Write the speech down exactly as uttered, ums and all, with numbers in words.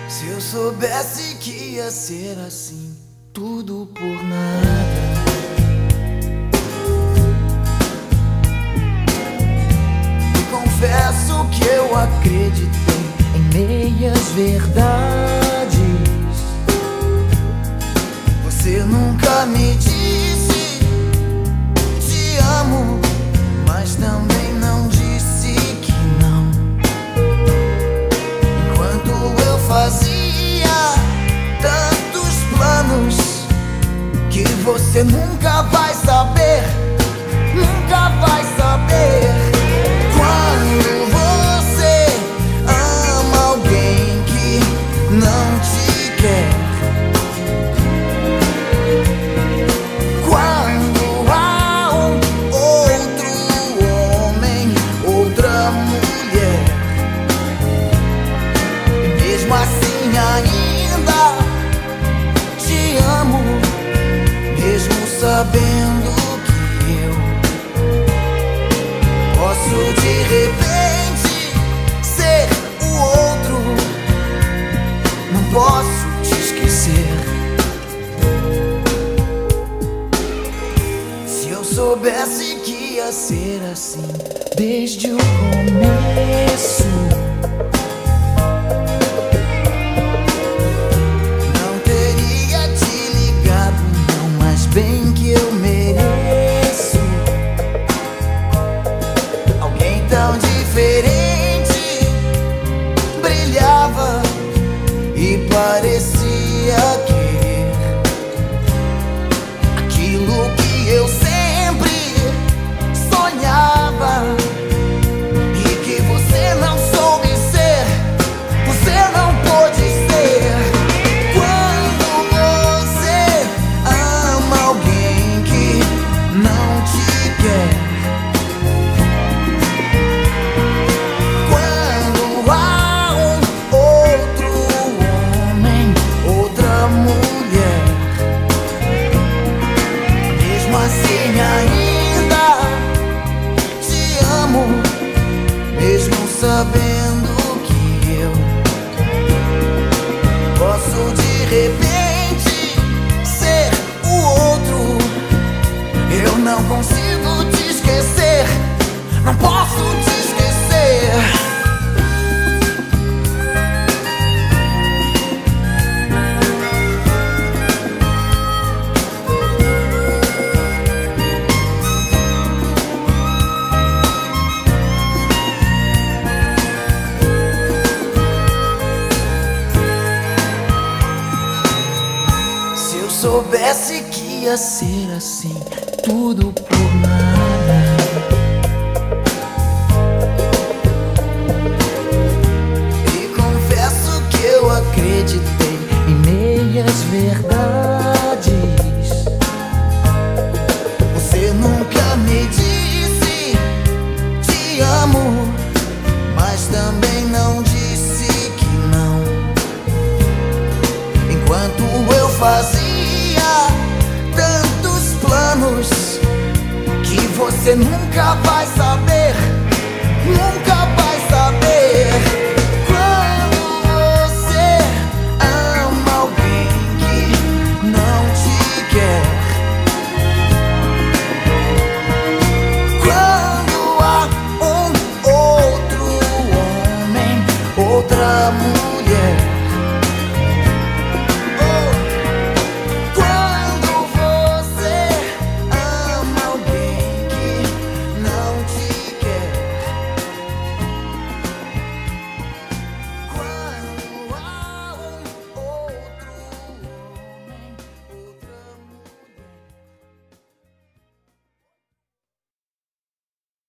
Se eu soubesse que ia ser assim, tudo por nada. E confesso que eu acreditei em meias verdades. Você nunca me disse te amo, mas também não disse que não. Enquanto eu fazia tantos planos que você nunca vai saber, nunca vai saber. Quando você ama alguém que não te quer, quando há um outro homem, outra mulher, e mesmo assim ainda te amo, mesmo sabendo que eu posso de repente ser o outro. Não posso te esquecer. Se eu soubesse que ia ser assim desde o começo, não teria te ligado não, mas bem que eu mereço alguém tão diferente. Brilhava e parecia querer aquilo que eu sempre sonhava e que você não soube ser, você não pôde ser. Quando você ama alguém que não te quer, quando há um outro homem, outra mulher, mesmo assim ainda te amo, mesmo sabendo que eu posso de repente ser o outro. Eu não consigo te esquecer, não posso te esquecer. Se eu soubesse que ia ser assim, tudo por nada. E confesso que eu acreditei em meias verdades. Você nunca me disse te amo, mas também não disse que não. Enquanto eu fazia tantos planos que você nunca vai saber.